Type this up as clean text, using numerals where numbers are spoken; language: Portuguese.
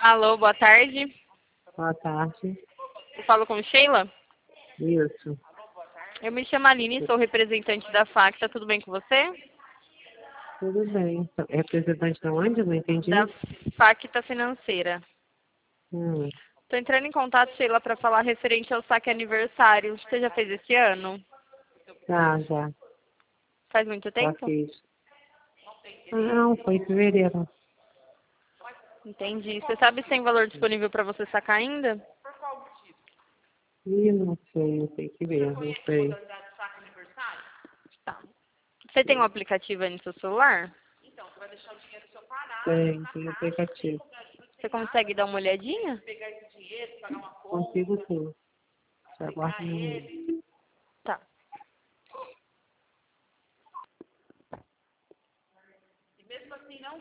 Alô, boa tarde. Boa tarde. Eu falo com Sheila. Isso. Eu me chamo Aline, sou representante da Facta. Tudo bem com você? Tudo bem. Representante de onde? Não entendi. Da Facta Financeira. Hum, Estou entrando em contato, Sheila, para falar referente ao saque aniversário. Você já fez esse ano? já Faz muito tempo? fiz. Não, foi em fevereiro. Entendi. Você sabe se tem valor disponível para você sacar ainda? Ih, não sei, eu tenho que ver, não sei. Tá. Você tem um aplicativo aí no seu celular? Tem aplicativo. Você consegue dar uma olhadinha? Consigo sim. Já guardo no e-mail. Tá.